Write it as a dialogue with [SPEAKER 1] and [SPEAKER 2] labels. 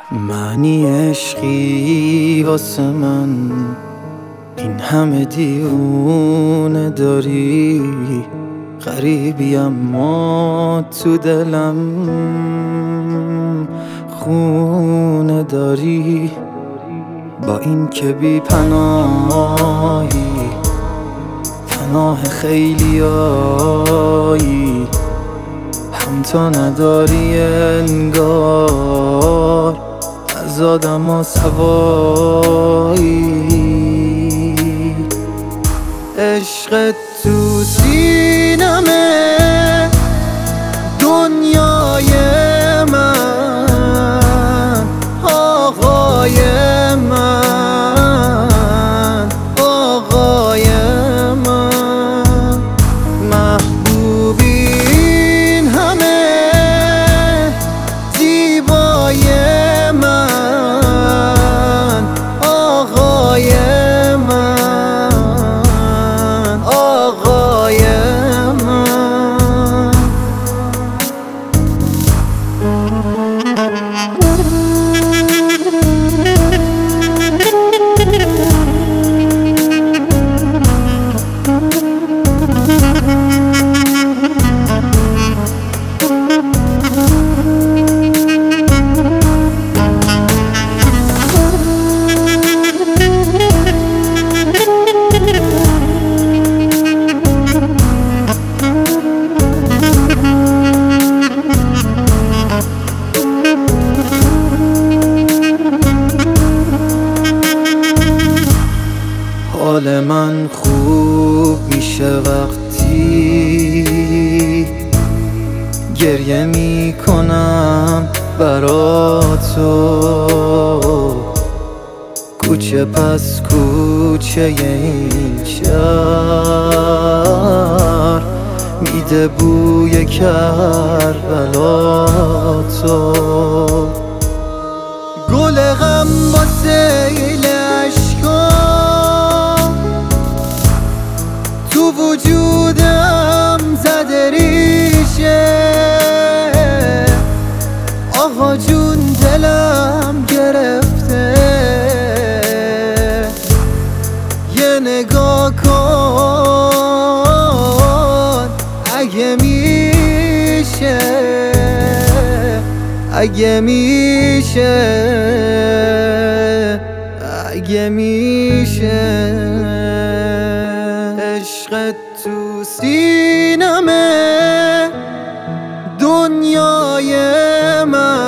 [SPEAKER 1] معنی عشقی واسه من این همه دیوونه داری، غریبی اما تو دلم خونه داری. با این که بی پناهی، پناه خیلیایی، هم تا نداری انگار از آدم ها سوایی. عشقت تو سینمه دنیای من، آقای من، آقای من، محبوبی این همه زیبای من، آقای من، آقای من. حال من خوب میشه وقتی گریه میکنم برا تو. کوچه پس کوچه این شهر میده بوی کربلا تو. گل غم با سیل اشکام تو وجودم زده ریشه. آقا جون دلم گرفته، یه نگاه کن اگه میشه، اگه میشه، اگه میشه. عشقت تو سینمه دنیای من،